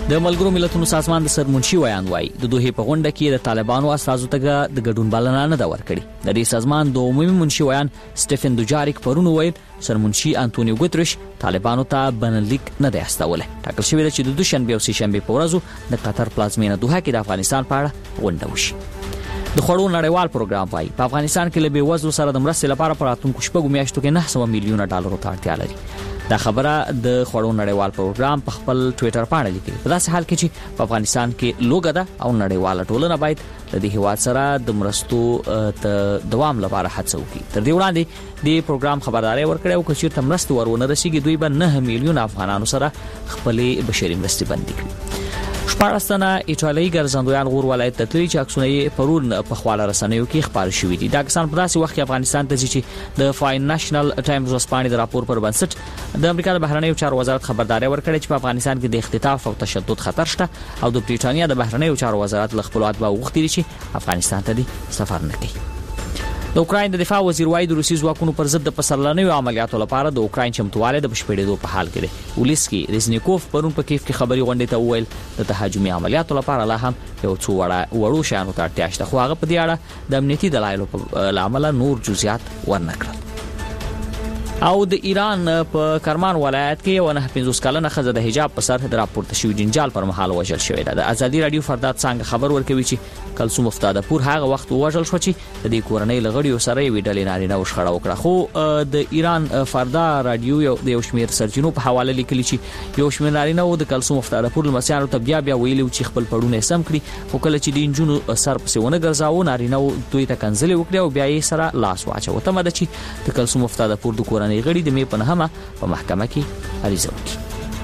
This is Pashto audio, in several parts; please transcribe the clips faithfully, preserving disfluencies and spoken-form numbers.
د ملګرو ملتونو سازمان د سرمنشي ویان وایي د دوه په غونډه کې د طالبانو استازو ته د ګډون بلنه نه ده ورکړې. د دې سازمان د عمومي منشي ویان سټیفن دوجاریک پرون ویل سرمنشي انټونیو ګوتریش طالبانو ته بنلیک نه دی استولی. ټاکل شوی چې د دوشنبه او سه شنبه په ورځو د قطر پلازمینه دوحه کې د افغانستان په اړه غونډه وشي. د خوړو نړیوال پروګرام وایي په افغانستان کې له بېوزلو سره د مرستې لپاره په راتلونکو شپږو میاشتو کې نه سوه میلیونه ډالرو ته اړتیا لري. دا خبره د خوړو نړیوال پروګرام په خپل ټوئیټر باندې لیکلي. په داسې حال کې چې په افغانستان کې لوګه ده او نړیواله ټولنه باید د دې هیواد سره د مرستو ته دوام لپاره هڅه وکړي. تر دې وړاندې د پروګرام خبرداري ورکړې او چې تر مرستو ورونه رسیږي دوی به نه میلیونه افغانانو سره خپلې بشري مرستې بندي کړي. شپږ تنه ایټالوي ګرځندویان غور ولایت ته تللي چې عکسونه یې پرون په خواله رسنیو کې خبر شوي دي. دا کسان په داسې وخت کې افغانستان ته ځي چې د فاینانشل ټایمز ورځپاڼې د راپور پر بنسټ د امریکا د بهرنیو چارو وزارت خبرداري ورکړې چې په افغانستان کې د اختطاف او تشدد خطر شته او د بریټانیا د بهرنیو چارو وزارت له خپل اتباعو غوښتي چې افغانستان ته دې سفر نه کوي. د اوکراین د دفاع وزیر وایي د روسي ځواکونو پر ضد د پسرلنیو عملیاتو لپاره د اوکراین چمتووالی د بشپړېدو په حال کې دی. ولیسکي ریزنیکوف پرون په کیف کې خبري غونډې ته وویل د تهاجمي عملیاتو لپاره لا هم یو څو وړو شیانو ته اړتیا شته، خو هغه په دې اړه د امنیتي دلایلو له امله نور جزئیات ورنه کړل. او د ایران په کرمان ولایت کې یو نه پنځوس کلنه ښځه د حجاب په سر د راپورته شوي جنجال پر مهال وژل شوې ده. د ازادي رادیو فرداد څنګه خبر ورکوي چې کلثوم افتاده پور هغه وخت وژل شو چې د دې کورنۍ له غړیو سره یوې ډلې نارینه وشخړه وکړه. خو د ایران فردا رادیو یو د یو شمېر سرچینو په حواله لیکلي چې یو شمېر نارینه د کلثوم افتاده پور لمسیانو ته بیا بیا ویلي چې خپل پړونه سم کړي، خو کله چې د نجونو سر پسې ونه ګرځاوه نارینه دوی ته کنځلې وکړې او بیا یې سره لاس واچوه. تمه ده چې د کلثوم افتاده پور د کورنۍ غړي د مې په نهمه په محکمه کې عریضه وکړي.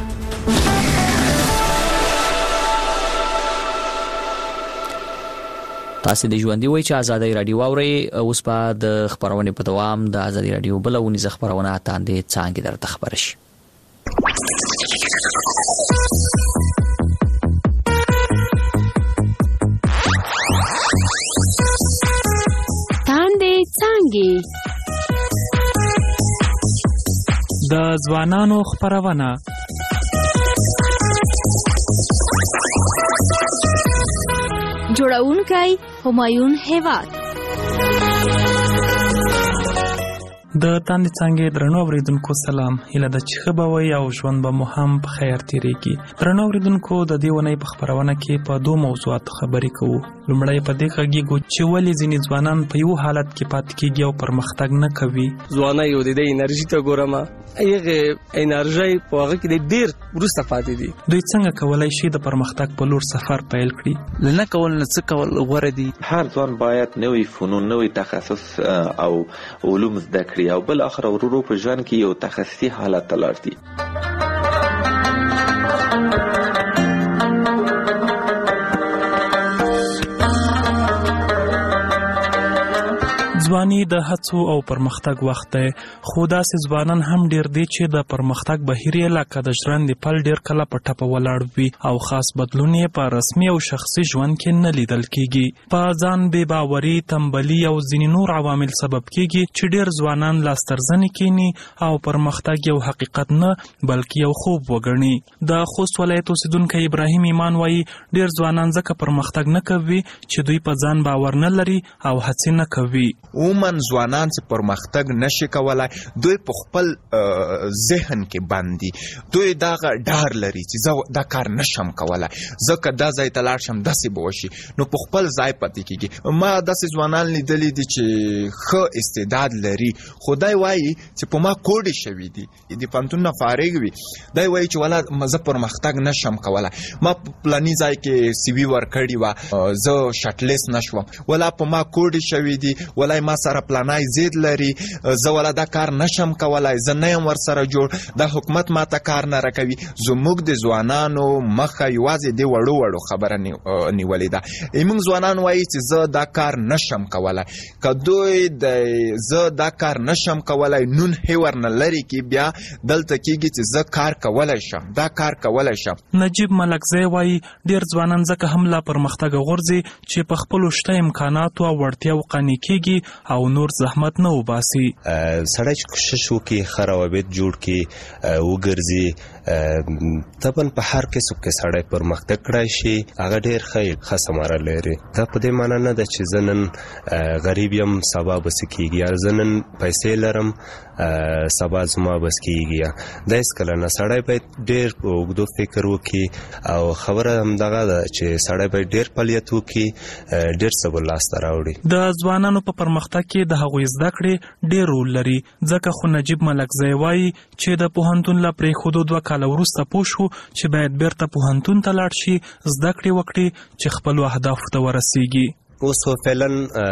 تاسو د ژوندۍ وای چې آزادۍ رادیو اوري. اوس په د خبرونه په دوام د آزادۍ رادیو بل ونیزه خبرونه تاندې څنګه درته خبر شي. تاندې څنګه د ځوانانو خبرونه جوړونکی همایون هیواد. د تاندې څنګه درنو اوریدونکو سلام. هیله ده چې ښه به وئ او ژوند به مو هم په خیر تېرېږي. درنو اوریدونکو د دې اونۍ په خپرونه کې په دوه موضوعاتو خبرې کوو. لومړی په دې غږیږو چې ولې ځینې ځوانان په یو حالت کې پاتې کېږي او پرمختګ نه کوي. ځوانۍ یو د دې انرژي ته ګورم، هغه انرژي په هغه کې ډېر وروسته پاتې دي. دوی څنګه کولی شي د پرمختګ په لور سفر پیل کړي؟ نه کول نه څه کول غوره دي. هر ځوان باید نوې فنون، نوې تخصص او علوم زده کړي او بل اخر ورورو په ژوند کې یو تخصصي حالت ته لاړ دي. ځواني د هڅو او پرمختګ وخت دی، خو داسې ځوانان هم ډیر دي چې د پرمختګ بهیر یې لکه د ژرندې پل ډیر کله په ټپه ولاړ وي او خاص بدلون یې په رسمي او شخصي ژوند کې نه لیدل کیږي. په ځان بې باوري، تنبلي او ځینې نور عوامل سبب کیږي چې ډیر ځوانان لاسترزنې کینی او پرمختګ یو حقیقت نه بلکې یو خوب وګڼي. د خوست ولایت اوسیدونکی ابراهیم ایمان وایي ډیر ځوانان ځکه پرمختګ نه کوي چې دوی په ځان باور نه لري او هڅې نه کوي. عموماً ځوانان چې پرمختګ نشي کولای دوی په خپل ذهن کې باندې دوی دا ډار لري چې زه دا کار نشم کولای، ځکه دا ځای ته لاړ شم داسې به وشي، نو په خپل ځای پاتې کېږي. ما داسې ځوانان لیدلي دي چې ښه استعداد لري، خو دی وایي چې په ما کوډې شوي دي، د پوهنتون نه فارغ وي، دی وایي چې ولا زه پرمختګ نشم کولای، ما په پلاني ځای کې سی وي ورکړې وه، زه شټلیست نشوم، ولا په ما کوډې شوي دي، ولا ما سره پلانای زید لري، زه ولا دا کار نشم کولای، زه نه یم ورسره جوړ، دا حکومت ما ته کار نه راکوي. زموږ د ځوانانو مخه یوازې د وړو وړو خبره نیولې ده. موږ ځوانان وایي چې زه دا کار نشم کولای، که دوی د زه دا کار نشم کولای نون هیور نه لري کې بیا دلته کېږي چې زه کار کولی شم، دا کار کولی شم. نجیب ملکزی وایي ډېر ځوانان ځکه هم لا پرمختګ غورځي چې په خپلو شته امکاناتو او وړتیاو قانع کېږي او او نور زحمت نه وباسي. سړی چې کوشش وکړي ښه روابط جوړ کړي وګرځي طبعا په هر قسم کې سړی پرمختګ کړی شي هغه ډېر ښه ښه ثمره لري. دا په دې معنا نه ده چې زه نن غریب یم سبا به څه کېږي یا زه نن پیسې لرم سبا زما بس کېږي. دا هېڅکله نه. سړی باید ډېر په اوږدو فکر وکړي او خبره همدغه ده چې سړی باید ډېر فعالیت وکړي ډېر څه به لاسته راوړي. د ځوانانو په پرمختګ کې د هغوی زده کړې ډېر رول لري ځکه خو نجیب ملکزی وایي چې د پوهنتون له پرېښودو دوه کاله وروسته پوه شو چې باید بیرته پوهنتون ته لاړ شي زده کړې وکړي چې خپلو اهدافو ته ورسیږي. اوس فعلا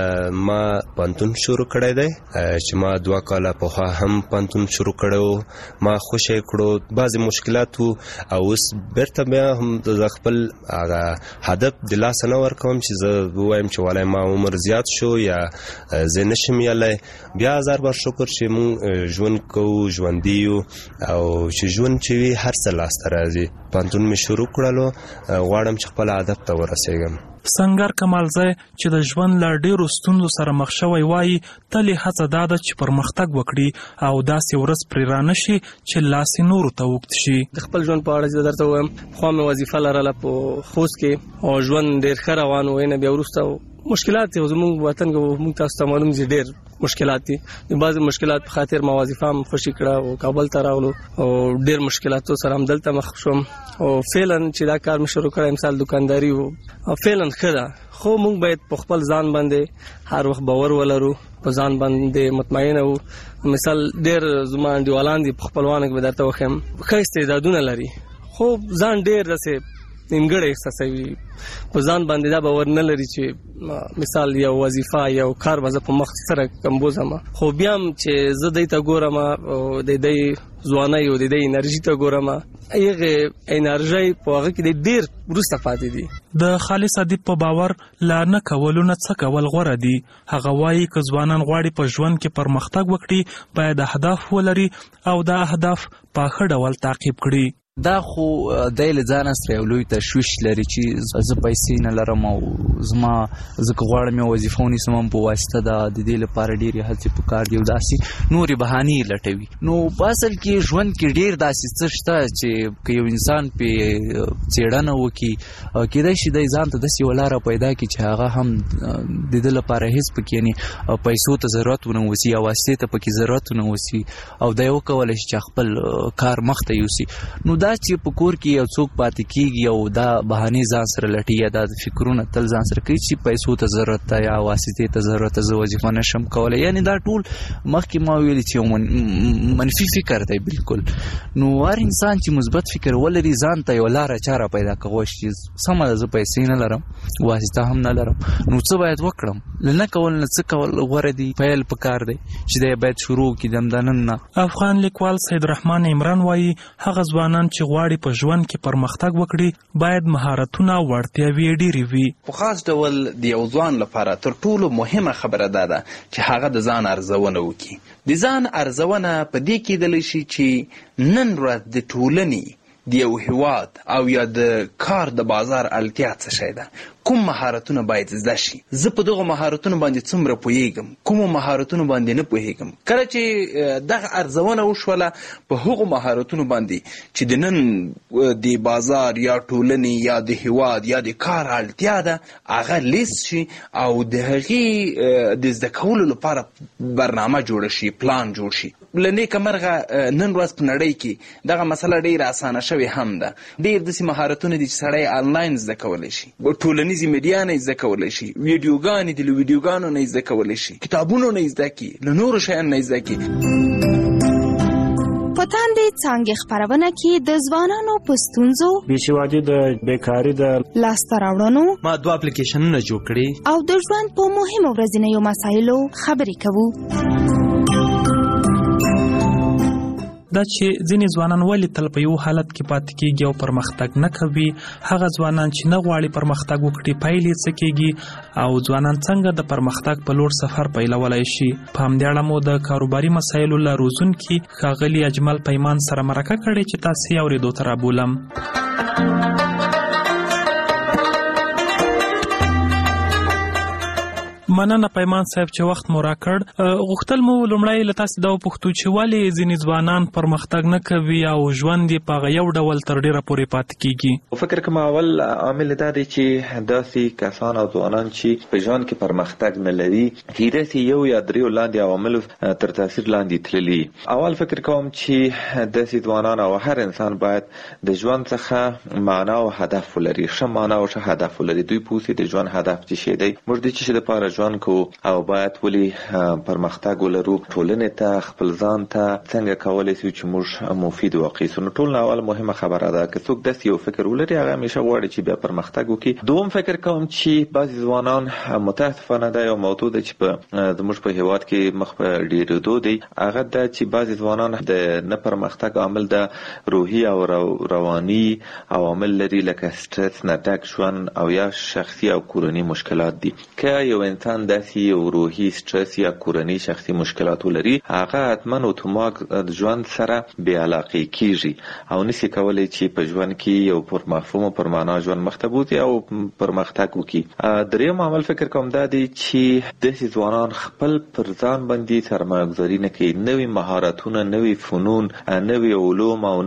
ما پوهنتون شروع کړی دی چې ما دوه کاله پخوا هم پوهنتون شروع کړی و. ما خوشی کړو بعضې مشکلات و او اوس بیرته بیا هم د خپل هغه هدف د لاسه نه ورکوم چې زه ووایم چې والای ما عمر زیات شو یا زه نشم یلی. بیا هزار بار شکر چې مونږ ژوند کوو ژوندي یو او چې ژوند چې وي هر څه لاسته راځي. پوهنتون مې شروع کړلو غواړم چې خپل هدف ته ورسېږم. سنگر کمالزی چې د ژوند له ډېرو ستونزو سره مخ شوی وایي تل یې هڅه دا ده چې پرمختګ وکړي او داسې ورځ پرې رانشي چې لاس یې نورو ته اوږد شي. د خپل ژوند په اړه چې درته ووایم پخوا مې وظیفه لرله په خوست کې او ژوند ډېر ښه روان و. نه بیا وروسته مشکلات دي زموږ وطن کې موږ تاسو ته معلوم دي ډېر مشکلات دي. بعضې مشکلات په خاطر ما وظیفه هم خوشي کړه او کابل ته راغلو او ډېر مشکلاتو سره هم دلته مخ شوم او فعلا چې دا کار مې شروع کړی مثال دکانداري و فعلا ښه ده خو موږ باید په خپل ځان باندې هر وخت باور ولرو په ځان باندې مطمئنه وو. مثال ډېر زما انډیوالان دي په خپلوانو کې به درته وښیم ښه استعدادونه لري خو ځان ډېر داسې نیمګړی احساسوي په ځان باندې دا باور نه لري چې مثال یو وظیفه یو کار به زه په مخ سره کمبوزم. خو بیا هم چې زه دی ته ګورم او د دی ځوانۍ او د دی انرژي ته ګورم هغې انرژۍ په هغه کې دی ډېر وروسته پاتې دي. د خالص ادیب په باور لا نه کولو نه څه کول غوره دي. هغه وایي که ځوانان غواړي په ژوند کې پرمختګ وکړي باید اهداف ولري او دا اهداف په ښه ډول تعقیب کړي. دا خو دی له ځانه سره یو لوی تشویش لري چې زه پیسې نه لرم او زما زه که غواړم یو وظیفه ونیسم هم په واسطه ده د دې لپاره ډېرې هڅې پکار دي او داسې نورې بهانې لټوي. نو په اصل کې ژوند کې ډېر داسې څه شته چې که یو انسان پې څېړنه وکړي کېدای شي دی ځان ته داسې یوه لاره پیدا کړي چې هغه هم د ده لپاره هېڅ پکې یعنې پیسو ته ضرورت ونه وسي یا واسطې ته پکې ضرورت ونه وسي او دی وکولی شي چې خپل کار مخته یوسي. نو دا چې په کور کې یو څوک پاتې کېږي او دا بهانې ځان سره لټي یا دا فکرونه تل ځان سره کوي چې پیسو ته ضرورت ده یا واسطې ته ضرورت ده زه وظیفه نشم کولی یعنې دا ټول مخکې ما ویلي چې یو منفي فکر دی بالکل. نو هر انسان چې مثبت فکر ولري ځان ته یو لاره چاره پیدا کولی شي سمه ده زه پیسې نه لرم واسطه هم نه لرم نو څه باید وکړم له نه کول نه څه کول غوره دي پیل پکار دی چې دی باید شروع کړي د همدا نن نه. افغان لیکوال سید رحمان عمران وایي هغه ځوانان چې غواړي په ژوند کې پرمختګ وکړي باید مهارتونه او وړتیاوې ډېرې وي. په خاص ډول د یو ځوان لپاره تر ټولو مهمه خبره دا ده چې هغه د ځان ارزونه وکړي. د ځان ارزونه په دې کېدلی شي چې نن ورځ د ټولنې د یو هیواد او یا د کار د بازار اړتیا څه شی ده کوم مهارتونه باید زده شي. زه په دغه مهارتونو باندې څومره پوهیږم کومو مهارتونو باندې نه پوهیږم. کله چې دغه ارزونه وشوله په هغو مهارتونو باندې چې د نن د بازار یا ټولنې یا د هیواد یا د کار اړتیا ده هغه لیست شي او د هغې د زده کولو لپاره برنامه جوړه شي پلان جوړ شي. له نیکه مرغه نن ورځ په نړۍ کې دغه مسله ډېره اسانه شوې هم ده. ډېر داسې مهارتونه دي چې سړی آنلاین زده کولی شي ټولنیزې میډیا نه زده کولی شي ویډیوګانې دي له ویډیوګانو نه زده کولی شي کتابونو نه زده کړي له نورو شیانو نه زده کړي. په تاندې څانګې خپرونه کې د ځوانانو په ستونزو بېسوادي د بیکاري د لاسته راوړنو ما دوه اپلیکیشنونه جوړ کړي او د ژوند په مهمو ورځنیو مسایلو خبرې کوو. دا چې ځینې ځوانان ولې تل په یو حالت کې پاتې کېږي او پرمختګ نه کوي هغه ځوانان چې نه غواړي پرمختګ وکړي پایلې څه کېږي او ځوانان څنګه د پرمختګ په لور سفر پیلولی شي. په همدې اړه مو د کاروباري مسایلو له روزونکي ښاغلي اجمل پیمان سره مرکه کړې چې تاسې یې اورېدو ته رابولم. مننه پیمان صاحب چې وخت مو راکړ. غوښتل مو لومړی له تاسو دا وپوښتو چې ولې ځینې ځوانان پرمختګ نه کوي او ژوند یې په هغه یو ډول تر ډېره پورې پاتې کیږي؟ فکر کوم اول عامل دا دی چې داسې کسان او ځوانان چې په ژوند کې پرمختګ نه لري کیدای شي یو یا دریو لاندې عواملو تر تاثیر لاندې تللي. اول فکر کوم چې داسې ځوانان او هر انسان باید د ژوند څخه معنا او هدف ولري، ښه معنا او ښه هدف ولري. دوی پوهیږي د ژوند هدف څه شی دی، موږ د څه شي لپاره ژوند کوو او باید ولې پرمختګ ولرو، ټولنې ته خپل ځان ته څنګه کولی شو چې موږ مفید واقع سو. نو ټول اول مهمه خبره ده که څوک داسې یو فکر ولري هغه همیشه غواړي چې بیا پرمختګ وکړي. دوم فکر کوم چې بعضې ځوانان متاسفانه دا یو موضوع ده چې په زموږ په هیواد کې مخ په ډېرېدو دی، هغه دا چې بعضې ځوانان د نه پرمختګ عامل د روحي او رواني عوامل لري لکه سټرس نه ډک ژوند او یا شخصي او کورني مشکلات دي. که یو انسان داسې یو روحي سټرس یا کورني شخصي مشکلات ولري هغه حتما اتومات ژوند سره بې علاقې کیږي او نشي کولی چې په ژوند کې یو پر مفهوم او پر معنا ژوند مخ ته بوځي او پرمختګ وکړي. دریم عامل فکر کوم دا دی چې داسې ځوانان خپل پر ځان باندې سرمایه ګذاري نه کوي، نوي مهارتونه، نوي فنون، نوي علوم او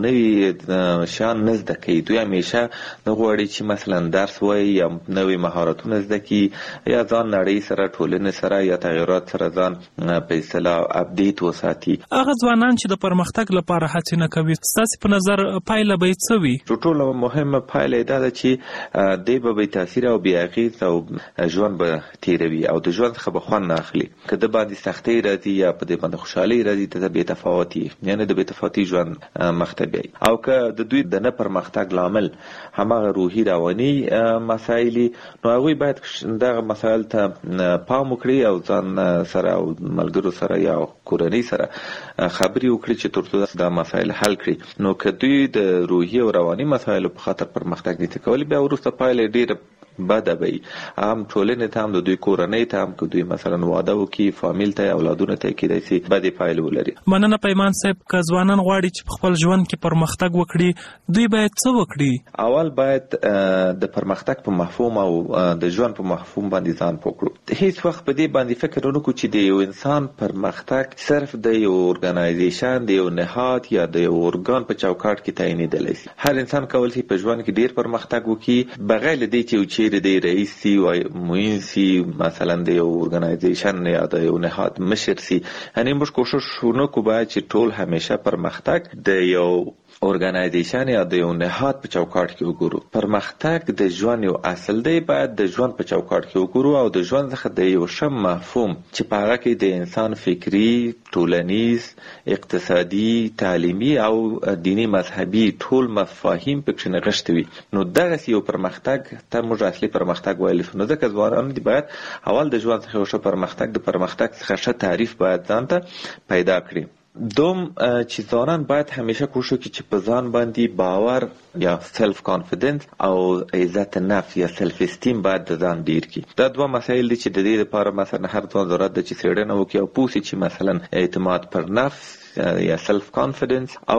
نوي شیان نه زده کوي. دوی همیشه نه غواړي چې مثلا درس وایي یا نوي مهارتونه زده کړي یا ځان نړۍ سره ټولنې سره یا تغیرات سره ځان په اصطلاح اپډیټ وساتي. هغه ځوانان چې د پرمختګ لپاره هڅې نه کوي ستاسې په نظر پایله به یې څه وي؟ تر ټولو مهمه پایله یې دا ده چې دی به بې تاثیره او بې اغېزه او ژوند به تېروي او د ژوند څخه به خوند نه اخلي. که د باندې سختۍ راځي یا په دې باندې خوشحالۍ راځي ته بې تفاوتي یعنې د بې تفاوتي ژوند مخ ته بیایي. او که د دوی د نه پرمختګ لامل هماغه روحي رواني مسایل نو هغوی باید دغه مسایل ته پام وکړي او ځان سره او ملګرو سره یا کورنۍ سره خبرې وکړي چې تر څو دا مسایل حل کړي. نو که دوی د روحي او رواني مسایلو په خاطر پرمختګ نشي کولی بیا وروسته پایله ډېره بده به وي، هم ټولنې ته هم د دوی کورنۍ ته هم که دوی مثلا واده وکړي فامیل ته اولادونو ته کیدای شي بدې پایلې ولري. مننه پیمان صاحب. که ځوانان غواړي چې په خپل ژوند کې پرمختګ وکړي دوی باید څه وکړي؟ اول باید د پرمختګ په مفهوم او د ژوند په مفهوم باندې ځان پوه کړو. هیڅ وخت په دې باندې فکر ونه کړو چې د یو انسان پرمختګ صرف د یو ارګنایزیشن د یو نهاد یا د یو ارګان په چوکاټ کې تعینېدلی شي. هر انسان کولی شي په ژوند کې ډېر پرمختګ وکړي بغیر له دې چې چیرې د رئیس سی و معین سی مثلا د یو ارګنایزیشن یا د یو نهاد مشر سی. یعنی موږ کوشش وکړو باید چې ټول همیشه پرمختګ د یو ارګنایزیشن یا د یو نهاد په چوکاټ کې وګورو. پرمختګ د ژوند یو اصل دی، باید د ژوند په چوکاټ کې وګورو او د ژوند څخه د یو ښه مفهوم چې په هغه کې د انسان فکري، ټولنیز، اقتصادي، تعلیمي او دینی مذهبي ټول مفاهیم پکې نغښتي وي. نو دغسې یو پرمختګ ته موږ اصلي پرمختګ ویلی شو. نو ځکه ځوانان دي باید اول د ژوند څخه یو ښه پرمختګ د پرمختګ څخه ښه تعریف باید ځان ته پیدا کړي. دوم چې ځوانان باید همیشه کوشش وکړي چې په ځان باندې باور یا سلف کانفیډنس او عزت نفس یا سلف استیم باید د ځان ډیر کړي. دا دوه مسایل دي چې د دې لپاره مثلا هر ځوان ضرورت ده چې څېړنه وکړي او پوه شي چې مثلا اعتماد پر نفس یا سلف کانفیډنس او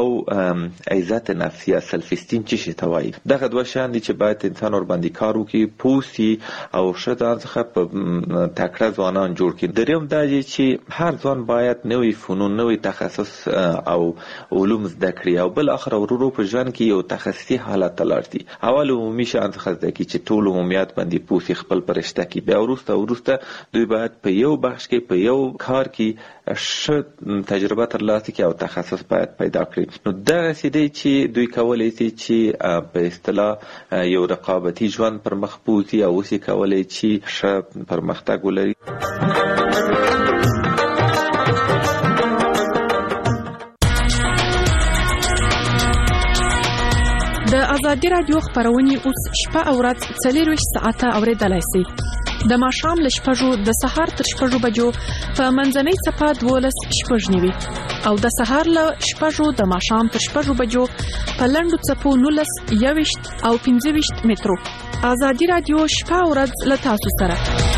عزت نفس یا سلف استیم څه شي ته وایي. دغه دوه شیان دي چې باید انسان ورباندې کار وکړي، پوه شي او ښه ځان څخه په تکړه ځوانان جوړ کړي. دریم دا دی چې هر ځوان باید نوي فنون، نوي تخصص او علوم زده کړي او بل اخر ورو په ژوند کې یو تخصصي حالت ته لاړ شي. اول عمومي شیان څخه زده کړي چې ټول عمومیات باندې پوه شي، خپل په رشته کې. بیا وروسته وروسته دوی باید په یو بخش کې په یو کار کې ښه تجربه ترلاسه کړي او تخصص باید پیدا کړي. نو دغسې دی چې دوی کولی شي چې په اصطلاح یو رقابتي ژوند پر مخ بوځي او اوس یې کولی چې ښه پرمختګ ولري. د ازادي راډیو خپرونې اوس شپه او ورځ څلېرویشت ساعته اورېدلی سئ. د ماښام له شپږو د سهار تر شپږو بجو په منځنۍ څپه دولس شپږ نوي او د سهار له شپږو د ماښام تر شپږو بجو په لنډو څپو نولس یوویشت او پنځه ویشت مترو. ازادي راډیو شپه او ورځ له تاسو سره.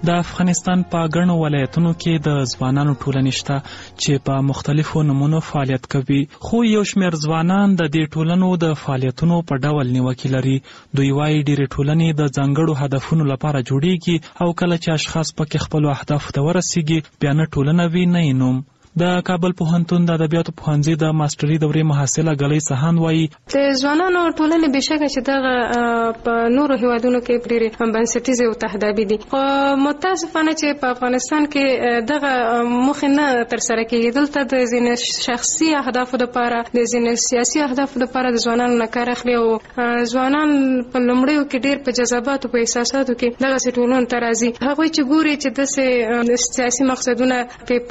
د افغانستان په ګڼو ولایتونو کې د ځوانانو ټولنې شته چې په مختلفو نمونو فعالیت کوي، خو یو شمېر ځوانان د دې ټولنو د فعالیتونو په ډول نیوکې لري. دوی وایي ډېرې ټولنې د ځانګړو هدفونو لپاره جوړیږي او کله چې اشخاص پکې خپلو اهدافو ته ورسیږي بیا نه ټولنه وي نه یې نوم. د کابل پوهنتون د ادبیاتو پوهنځي د ماستري دورې محصله ګلۍ سهان وایي د ځوانانو ټولنې بېشکه چې دغه په نورو هیوادونو کې ډېرې بنسټیزې او تهدابي دي، خو متاسفانه چې په افغانستان کې دغه موخې نه ترسره کېږي. دلته د ځینې شخصي اهدافو دپاره د ځینې سیاسي اهدافو دپاره د ځوانانو نه کار اخلي او ځوانان په لومړیو کې ډېر په جذباتو په احساساتو کې دغسې ټولنو ته راځي. هغوی چې ګوري چې داسې سیاسي مقصدونه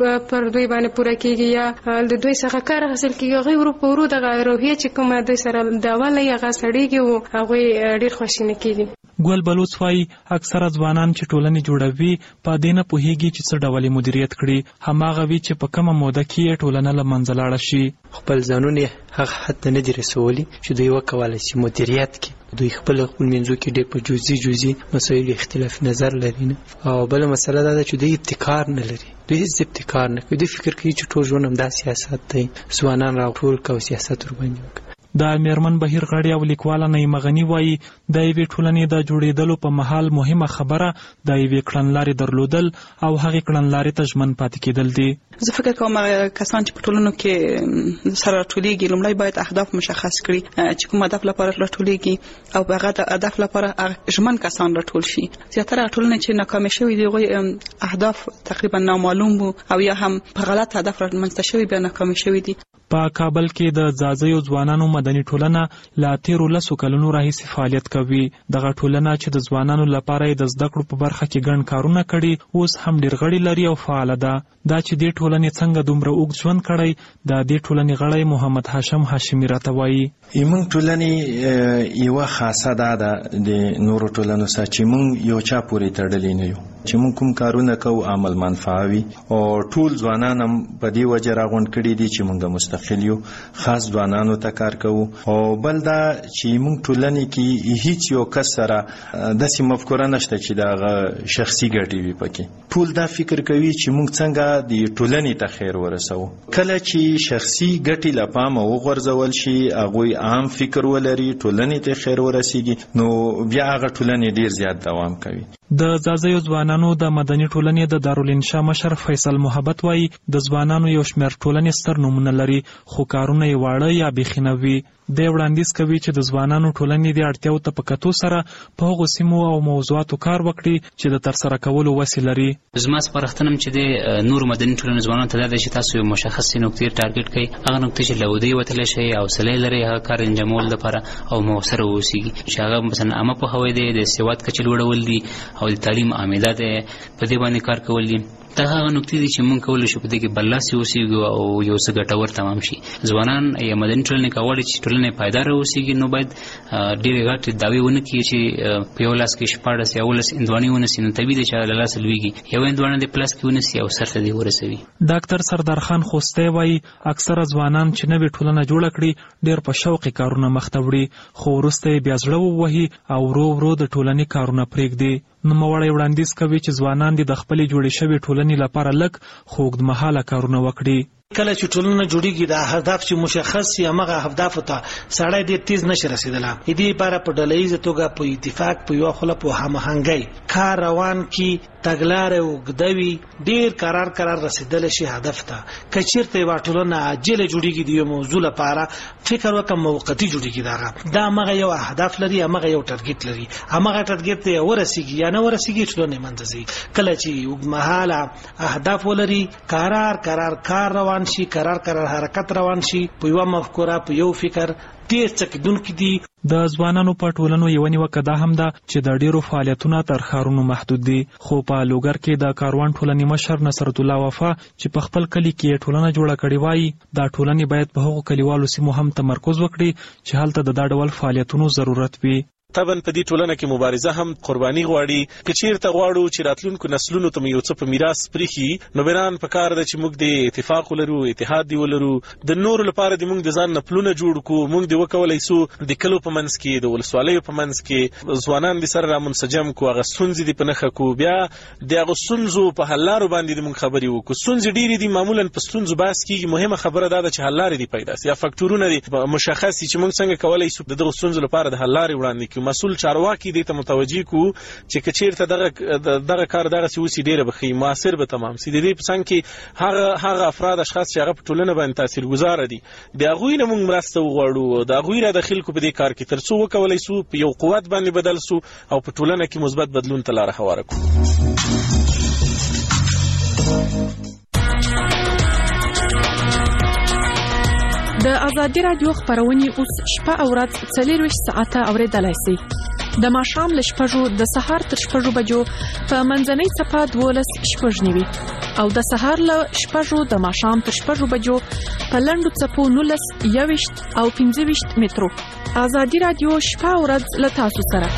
پر دوی باندې پوره کېږي یا د دوی څخه کار حاصل کېږي، هغوی ورو په ورو دغه روحیه چې کومه دوی سره دعوه لري هغه سړېږي او هغوی ډېر خواشیني کېږي. ګل بلوڅ وایي اکثره ځوانان چې ټولنې جوړوي په دې نه پوهېږي چې څه ډول یې مدیریت کړي، هماغه وي چې په کومه موده کې یې ټولنه له منځه لاړه شي. خپل ځانونه هغه حد ته نه دي رسولي چې دوی وکولی شي مدیریت کړي. دوی خپل خپل منځو کې ډېر په جزئي جزئي مسایلو اختلاف نظر لري نه. او بله مسله دا ده چې دوی ابتکار نه لري، دوی هیڅ ابتکار نه کوي. دوی فکر کوي چې ټول ژوند همدا سیاست دی، ځوانان راټول کړه او سیاست ورباندې وکړه. د میرمن بهیر غړی او لیکواله نعیمه غني وایي د یوې ټولنې د جوړېدلو په مهال مهمه خبره د یوې کړنلارې درلودل او هغې کړنلارې ته ژمن پاتې کېدل دي. زه فکر کوم کسان چې په ټولنو کې سره راټولېږي لومړی باید اهداف مشخص کړي چې کوم هدف لپاره راټولېږي او په هغه هدف لپاره ژمن کسان راټول شي. زیاتره ټولنې چې ناکامې شوي دي هغوی اهداف تقریبا نامعلوم وو او یا هم په غلط هدف رامنځته شوي بیا ناکامې شوي دي. په کابل کې د ځاځیو ځوانانو مدني ټولنه لا تیرو لسو کلونو راهیسې فعالیت کوي. دغه ټولنه چې د ځوانانو لپاره د زده کړو په برخه کې ګڼ کارونه کړي اوس هم ډېر غړي لري او فعاله ده. دا چې دې ټولنې څنګه دومره اوږد ژوند کړی د دې ټولنې غړی محمد هاشم هاشمي راته وایي موږ ټولنې یوه خاصه دا ده د نورو ټولنو سره چې موږ یو چا پورې تړلي نه یو، چې موږ کوم کارونه کوو عمل منفعه وي او ټول ځوانان هم په دې وجه راغونډ کړي دي چې موږ مستقل یو، خاص ځوانانو ته کار کوو. او بل دا چې موږ ټولنې کې هیڅ یو کس سره داسې مفکوره نشته چې دغه شخصي ګټې وي پکې. ټول دا فکر کوي چې موږ څنګه د ټولنې ته خیر ورسوو. کله چې شخصي ګټې له پامه وغورځول شي، هغوی عام فکر ولري، ټولنې ته خیر ورسیږي، نو بیا هغه ټولنې ډیر زیات دوام کوي. د ځاځیو ځوانانو د مدني ټولنې د دارالانشا مشر فیصل محبت وایي د ځوانانو یو شمېر ټولنې ستر نومونه لري خو کارونه یې واړه یا بیخي نه وي. دی وړاندیز کوي چې د ځوانانو ټولنې د اړتیاو ته په کتو سره په هغو سیمو او موضوعاتو کار وکړي چې د ترسره کولو وسې لري. زما سپارښتنه چې د نورو مدني ټولنو ځوانانو ته دا ده چې تاسو یو مشخصې نقطې ټارګټ کړئ، هغه نقطې چې له ودې وتلی شئ، حوصله یې لرئ هغه کار انجامولو لپاره او مؤثره واوسیږي، چې هغه مثلا عامه پوهاوی دی، د سواد کچې لوړول دي او د تعلیم عامده دی، په دې باندې کار کول دي. دا هغه نقطې دي چې موږ کولی شو په دې کې برلاسي اوسېږو او یو څه ګټور تمام شي. ځوانان یا مدني ټولنې که غواړي چې ټولنه پایداره اوسېږي نو باید ډېرې غټې دعوې ونه کړي چې په یو لاس کې شپاړس یا اوولس هندواڼې ونیسي، نو طبیعي دی چې هغه له لاسه لوېږي. یو هندواڼه دې په لاس کې ونیسي او سر ته دې ورسوي. ډاکټر سردار خان خوستی وایي اکثره ځوانان چې نوې ټولنه جوړه کړي ډېر په شوق کارونه مخته وړي، خو وروسته یې بیا زړه ووهي او ورو ورو د ټولنې کارونه پرېږدي. نوموړی وړاندیز کوي چې ځوانان دې د خپلې جوړې شوې ټولنې لپاره لږ خو اوږدمهاله کارونه وکړي. کله چې ټولنه جوړیږي د هدف چې مشخص یا هغه اهدافو ته سړی ډېر تیز نشي رسېدلی. دې لپاره په ډله ییزه توګه په اتفاق په یوه خوله په هماهنګۍ کار روان کړي، تګلارې اوږده وي، ډېر قرار قرار رسېدلی شي هدف ته. که چېرته یوه ټولنه عاجله جوړیږي د یو موضوع لپاره فکر وکړه موقتي جوړیږي، دغه دا همغه یو اهداف لري، همغه یو ټارګټ لري، همغه ټارګټ ته ورسیږي یا نه ورسیږي ټولنه یې منځه ځي. کله چې اوږدمهاله اهداف ولري، قرار قرار کار روان شي، قرار قرار حرکت روان شي، په یوه مفکوره په یو فکر ډېر څه کېدونکي دي. د ځوانانو په ټولنو یوه نیوکه دا هم ده چې د ډېرو فعالیتونه تر ښارونو محدود دي. خو په لوګر کې د کاروان ټولنې مشر نصرت الله وفا چې په خپل کلي کې یې ټولنه جوړه کړې وایي دا ټولنې باید په هغو کلیوالو سیمو هم تمرکز وکړي چې هلته د دا ډول فعالیتونو ضرورت وي. طبعا په دې ټولنه کې مبارزه هم قرباني غواړي. که چیرته غواړو چې راتلونکو نسلونو ته یو څه په میراث پریښي، نو بران په کار ده چې موږ د اتفاق ولرو، اتحاد دی ولرو، د نورو لپاره د موږ د ځان نه پلونه جوړ کړو. موږ د وکولای سو د کلو په منځ کې، د ولسوالیو په منځ کې ځوانان د سره را منسجم کو، هغه ستونزې د پنهخه کو، بیا د هغه ستونزو په حل لارو باندې د موږ خبرې وکړو. ستونزې ډېرې دي، معمولا په ستونزو بحث کېږي، مهمه خبره دا ده چې حل لارې دي پیدا سي، یا فکټورونه دي مشخص دي چې موږ څنګه کولای سو د دغه ستونزو لپاره د حل لارې وړاندې کړو. مسؤل چارواکي کې دې ته متوجي کو چې کچیرته دغه دغه کار دغه سوسی ډیره بخي موثر به تمام سي. د دې په څنګه کې هغه هغه افراد اشخاص چې هغه په ټولنه باندې تاثیرګذار دي، د هغوی نه موږ مرسته وغواړو، د هغوی را داخل کو په دې کار کې ترڅو وکولای سو په یو قوت باندې بدل سو او په ټولنه کې مثبت بدلون ته لار هواره کړو. د ازادي رادیو خبرونه اوس شپه او ورځ څلور ساعته اوریدلای شئ. د ماښام له شپږو د سهار تر شپږو بجو په منځنۍ صفه دولس شپږ نیوي او د سهار له شپږو د ماښام تر شپږو بجو په لنډو څپو نولس یوویشت او پنځه ویشت مترو. ازادي رادیو شپه او ورځ له تاسو سره.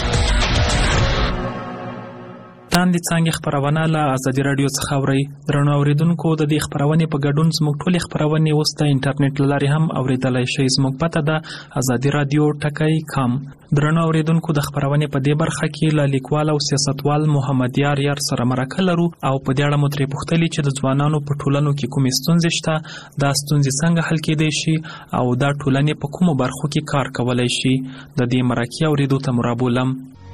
لاندې څنګه خبرونه له ازادي رادیو څخه اوري. درنو اوریدونکو، د دې خبرونه په ګډون زموږ ټولې خبرونه اوس د انټرنیټ لارې هم اوریدلای شئ. زموږ پته ده ازادي رادیو ټکی کام. درنو اوریدونکو، د خبرونه په دې برخه کې له لیکوال او سیاستوال محمد یار یار سره مرکه لرو او په دې اړه مو ترې پوښتلي چې د ځوانانو په ټولنو کې کومې ستونزې شته، دا ستونزې څنګه حل کېدای شي او دا ټولنې په کومو برخو کې کار کولای شي. د دې مرکې اوریدو ته مرابولم.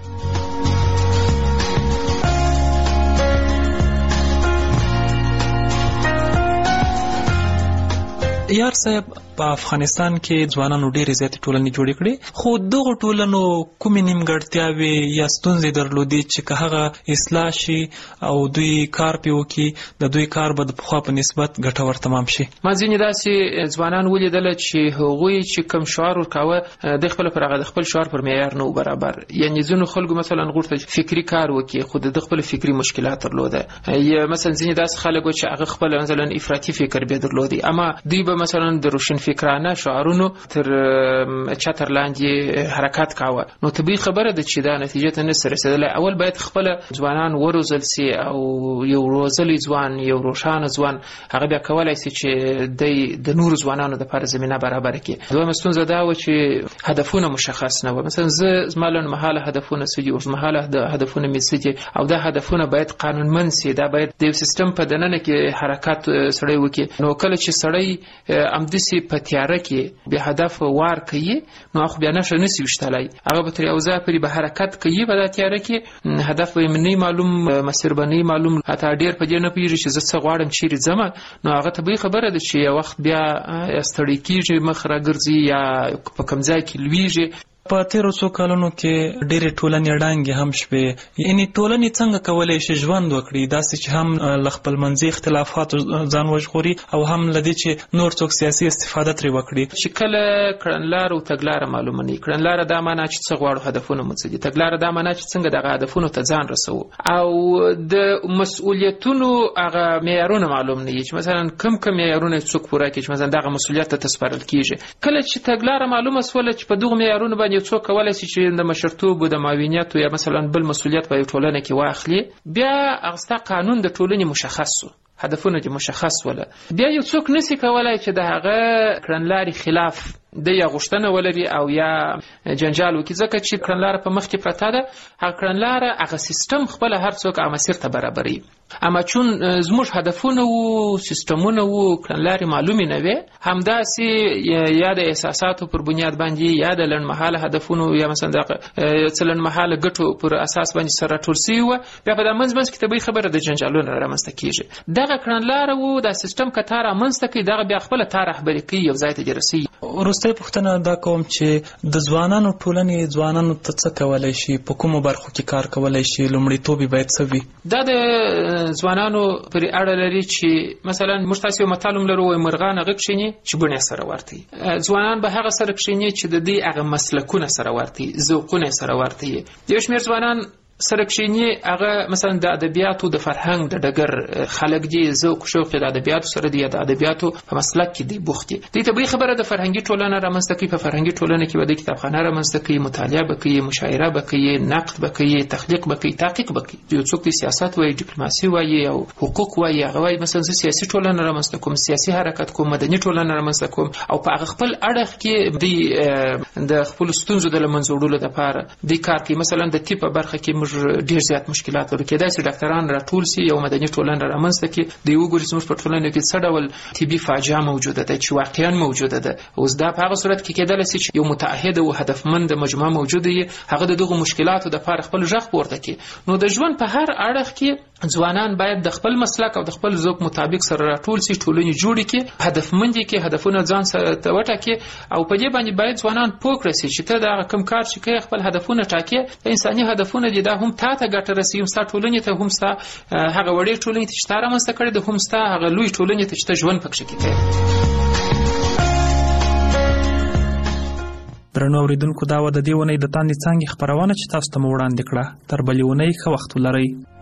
یار صاحب، په افغانستان کې ځوانانو ډېرې زیاتې ټولنې جوړې کړې، خو دغو ټولنو کومې نیمګړتیاوې یا ستونزې درلودې چې که هغه اصلاح شي او دوی کار پې وکړي، د دوی کار به د پخوا په نسبت ګټور تمام شي. ما ځینې داسې ځوانان ولیدله چې هغوی چې کوم شعار ورکاوه د خپل پر هغه د خپل شعار پر معیار نه و برابر. یعنې ځینو خلکو مثلا غوښتل فکري کار وکړي خو د خپل فکري مشکلات درلوده، یا مثلا ځینې داسې خلک و چې هغه خپل مثلا افراطي فکر به درلودي، اما دوی به مثلا د روشن فکرانه شعارونو تر چتر لاندې حرکت کاوه. نو طبیعي خبره ده چې دا نتیجه ته نسي رسیدلی. اول باید خپل ځوانان وروزل سي او یو روزلی ځوان، یو روښانه ځوان هغه بیا کولای سي چې د نورو ځوانانو دپاره زمینه برابره کړي. دویمه ستونزه دا وه چې هدفونه مشخص نه وه. مثلا زه زما لنډمهاله هدفونه څه دي، اوږدمهاله هدفونه مې څه دي، او دا هدفونه باید قانونمند سي. دا باید د یو سیستم په دننه کې حرکت سړی وکړي. نو کله چې سړی امدسي په تیاره کې به هدف وار کوي، نو خو بیا نشه نسی وشتلای، هغه به تر یو ځای پورې به حرکت کوي، په د تیاره کې هدف به نه معلوم، مسیر به نه معلوم، حتی ډیر په دې نه پیږي چې زه څه غواړم چیرې ځم. نو هغه طبیعي خبره ده چې یو وخت بیا ستړی کېږي، مخ راګرځي یا په کوم ځای کې لویږي. په تیرو څو کلونو کې ډېرې ټولنې ړنګې هم شوې. یعنې ټولنې څنګه کولی شي ژوند وکړي داسې چې هم له خپلمنځي اختلافاتو ځان وژغوري او هم له دې چې نور څوک سیاسي استفاده ترې وکړي. چې کله کړنلاره او تګلاره معلومه نه وي، کړنلاره دا معنا چې څه غواړو، هدفونه مو څه دي، تګلاره دا معنا چې څنګه دغه هدفونو ته ځان رسوو، او د مسؤلیتونو هغه معیارونه معلوم نه وي چې مثلا کم کم معیارونه څوک پوره کړي چې مثلا دغه مسؤلیت ته تسپارل کېږي. کله چې تګلاره معلومه سوله چې په دغو معیارونو باندې یو څوک کولای شي چې د مشرتوب او د معاونیت یا مثلا بل مسؤلیت په ټولنه کې واخلي، بیا هغه قانون د ټولنې مشخص شو، هدفونه دې مشخص وله، بیا یو څوک نسی کولای چې د هغه کړنلارې خلاف د یا غوښتنه ولري او یا جنجال وکړي، ځکه چې کړنلاره په مخ کې پرته ده. هغه کړنلاره هغه سیستم خپل هر څوک هغه مسیر ته برابروي. اما چون زموږ هدفونه وو، سیستمونه وو، کړنلارې معلومې نه وې، همداسې یا د احساساتو پر بنیاد باندې یا د لنډمهاله هدفونو یا مثلا د څه لنډمهاله ګټو پر اساس باندې سره راټول سوي وه، بیا په دا منځ منځ کې طبیعي خبره د جنجالونه رامنځته کېږي. دغه کړنلاره وو، دا سیستم که تا رامنځته کوي، دغه بیا خپله تا رهبري کوي، یو ځای ته دې رسوي. وروستۍ پوښتنه دا کوم چې د ځوانانو ټولنې ځوانانو ته څه کولی شي، په کومو برخو کې کار کولی شي، لومړیتوب یې باید څه وي؟ دا د ځوانانو پرې اړه لري چې مثلا موږ تاسې یو متل هم لرو، وایي مرغان هغه کښېني چې بڼې سره ورته وي. ځوانان به هغه سره کښېني چې د دې هغه مسلکونه سره ورته وي، ذوقونه سره ورته وي. یو شمېر ځوانان سره کښینی هغه مثلا د ادبیاتو د فرهنګ د ډګر خلک دي ذوق شوق د ادبیاتو سره دی د ادبیاتو په مسلک کې دی بوخت دي د طبي خبره د فرهنګي ټولنه رامنځته کوي په فرهنګي ټولنه کې د کتابخانه رامنځته کوي مطالعه وکړي مشاعره وکړي نقد وکړي تخلیق وکړي تحقیق وکړي یو څوک د سیاست وایي ډیپلوماسي وایي او حقوق وایي هغه وایي مثلا سیاسي ټولنه رامنځته کوم سیاسي حرکت کوم مدني ټولنه رامنځته کوم او په هغه خپل اړخ کې د د خپل ستونزو د لمنځوړلو لپاره د کار کې مثلا د طب برخه کې موږ ډیر زیات مشکلات لرو کېدای شي ډاکټران راټول سي یو مدني ټولنه رامنځته کې د یو ګوري زموږ په ټولنه کې څه ډول طبي فاجعه موجوده ده چې واقعا موجوده ده اوس دا په هغه صورت کې کېدل شي چې یو متعهد او هدفمند مجموعه موجوده وي هغه دغه مشکلاتو د لپاره خپل ځخ پورته کړي نو د ژوند په هر اړخ کې ځوانان باید د خپل مسلک او د خپل ذوق مطابق سره راټول سي ټولنې جوړې کړي هدفمند کې هدفونه ځان سره وټاکي او په دې باندې باید ځوانان پوه کړي چې ته دا کوم کار چې کوي خپل هدفونه ټاکي انساني هدفونه دي دا هم تا ته ګټه رسي هم ستا ټولنې ته هم ستا هغه وړې ټولنې ته چې تا رامنځته کړې ده هم ستا هغه لوی ټولنې ته چې ته ژوند پکښې کوې درنو اوریدونکو دا و د دې ونې د تاندې څانګې خپرونه چې تاسو ته مو وړاندې کړه تر بلې ونې ښه وخت ولرئ